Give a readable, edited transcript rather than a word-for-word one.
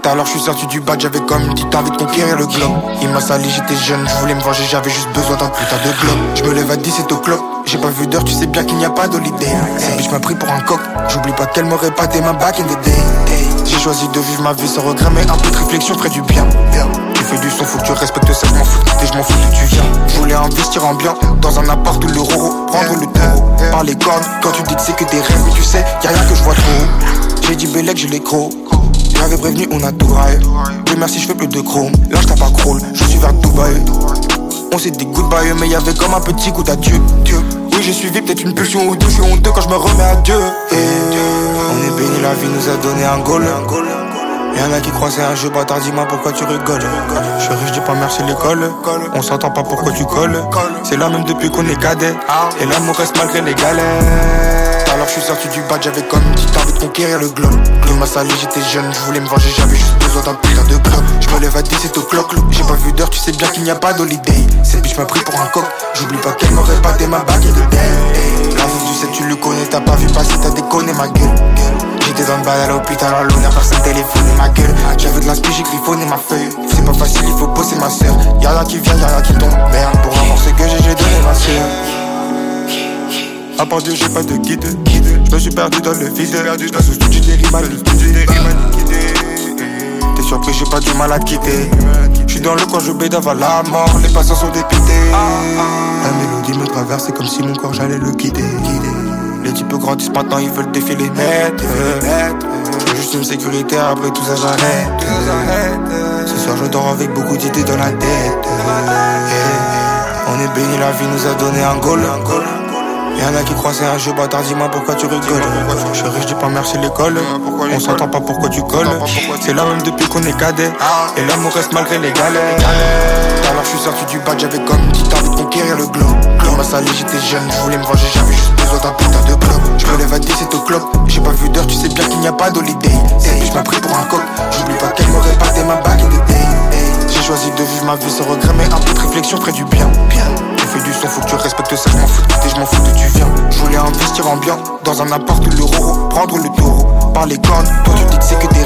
Alors je suis sorti du bac, j'avais comme une petite envie de conquérir le globe. Il m'a sali, j'étais jeune, je voulais me venger, j'avais juste besoin d'un putain de globe. Je me lève à 17 o'clock, j'ai pas vu d'heure, tu sais bien qu'il n'y a pas d'holiday. Cette bitch m'a pris pour un coq, j'oublie pas qu'elle m'aurait pâté ma back in the day. J'ai choisi de vivre ma vie sans regret, mais un peu de réflexion ferait du bien. Tu fais du son, faut que tu respectes ça, je m'en fous de quitter, je m'en fous d'où tu viens. Je voulais investir en bien, dans un appart où le roro, prendre le taureau. Par les cornes, quand tu dis que c'est que des rêves, mais tu sais, y'a rien que je vois trop. J'ai dit Bellec, j'ai les crocs. J'avais prévenu, on a tout rail. Dieu merci, je fais plus de chrome. Là, je tape à crawl, je suis vers Dubaï. On s'est dit goodbye, mais y'avait comme un petit coup d'adieu. Oui, j'ai suivi peut-être une pulsion ou deux. Je suis honteux quand je me remets à Dieu. On est béni, la vie nous a donné un goal. Y'en a qui croient c'est un jeu, bâtard, dis-moi pourquoi tu rigoles. Je suis riche, dis pas merci l'école. On s'entend pas pourquoi tu colles. C'est là même depuis qu'on est cadet. Et l'amour reste malgré les galères. Alors je suis sorti du bac, j'avais comme une petite envie de conquérir le globe. Il m'a sali, j'étais jeune, je voulais me venger, j'avais juste besoin d'un putain de globe. Je me lève à 17 o'clock, j'ai pas vu d'heure, tu sais bien qu'il n'y a pas d'holiday. Cette bitch m'a pris pour un coq, j'oublie pas qu'elle m'aurait pâté ma bague in the day. La vie du 7 tu le connais, t'as pas vu passer, t'as déconné ma gueule. J'étais dans le bal à l'hôpital, à l'honneur, personne téléphonait ma gueule. J'avais de l'inspi, j'ai griffonné ma feuille. C'est pas facile, il faut bosser ma sœur. Y'a rien qui vient, y'a rien qui tombe. Merde, pour avoir ce que j'ai donné ma sœur. À part Dieu, j'ai pas de guide. Je me suis perdu dans le vide. J'passe au studio des rimes à liquider. T'es surpris, j'ai pas du mal à quitter. J'suis dans le coin, je bédave avant la mort. Les patients sont dépités. La mélodie me traverse, c'est comme si mon corps j'allais le quitter. Les types grandissent maintenant, ils veulent défiler maître. J'veux juste une sécurité, après tout ça j'arrête. Ce soir je dors avec beaucoup d'idées dans la tête. On est béni, la vie nous a donné un goal. Y'en a qui croient c'est un jeu, bâtard, dis-moi pourquoi tu rigoles. Je suis riche, dis pas merci l'école. On s'entend pas pourquoi tu colles. C'est là même depuis qu'on est cadet. Et l'amour reste malgré les galères. Alors je suis sorti du bac, j'avais comme une petite envie de conquérir le globe. Il m'a sali, j'étais jeune, je voulais me venger, j'avais juste besoin d'un putain de globe. Je me lève à 17 o'clock, j'ai pas vu d'heure, tu sais bien qu'il n'y a pas d'holiday. Cette bitch m'a pris pour un coq, j'oublie pas qu'elle m'aurait pâté ma bague in the day. J'ai choisi de vivre ma vie sans regret, mais un peu de réflexion ferait du bien. Tu fais du son, faut que tu respectes ça, je m'en fous de quitter, je m'en fous d'où tu viens. Je voulais investir en bien, dans un appart où le roro, prendre le taureau. Par les cornes, toi tu dis que c'est que des